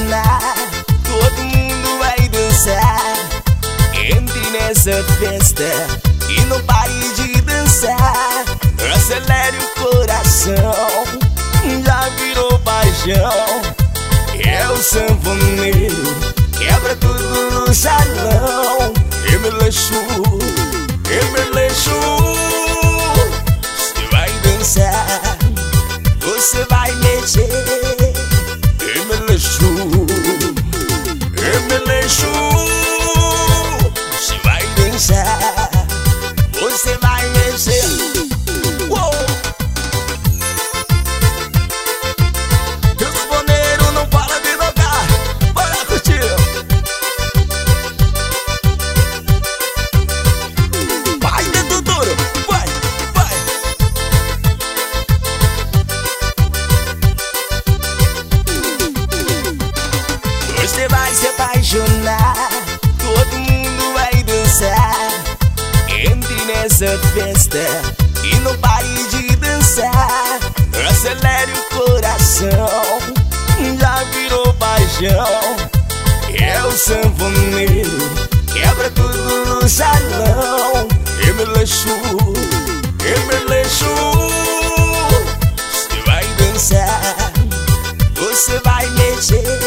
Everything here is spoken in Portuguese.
apaixonar, todo mundo vai dançar. Entre nessa festa e não pare de dançar. Acelere o coração, já virou paixão. É o sanfoneiro, quebra tudo no salão. Emelexu, você vai dançar, você vai mexer. Emelexu, você vai dançar, você vai mexer. Uou! O sanfoneiro não para de tocar, bora curtir. Vai dentro duro, vai, vai. Você vai se apaixonar, todo mundo vai dançar. Entre nessa festa e não pare de dançar. Acelere o coração, já virou paixão. É o sanfoneiro, quebra tudo no salão. Emelexu, você vai dançar, você vai mexer.